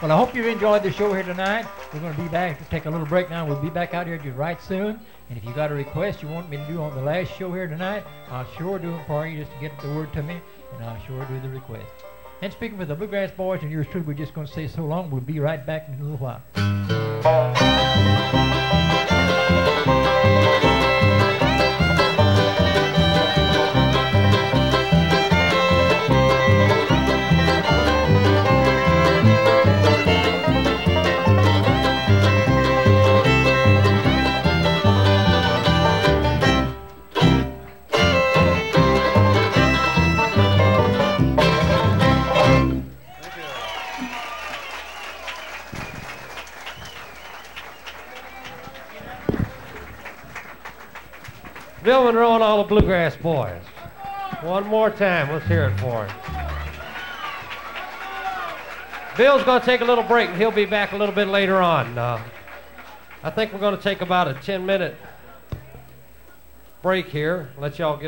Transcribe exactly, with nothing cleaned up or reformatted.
Well, I hope you've enjoyed the show here tonight. We're going to be back to take a little break now. We'll be back out here just right soon. And if you got a request you want me to do on the last show here tonight, I'll sure do it for you. Just to get the word to me, and I'll sure do the request. And speaking for the Bluegrass Boys and yours truly, we're just going to say so long. We'll be right back in a little while. Bill Monroe and all the Bluegrass Boys. One more time, let's hear it for him. Bill's going to take a little break, and he'll be back a little bit later on. Uh, I think we're going to take about a ten minute break here, let y'all get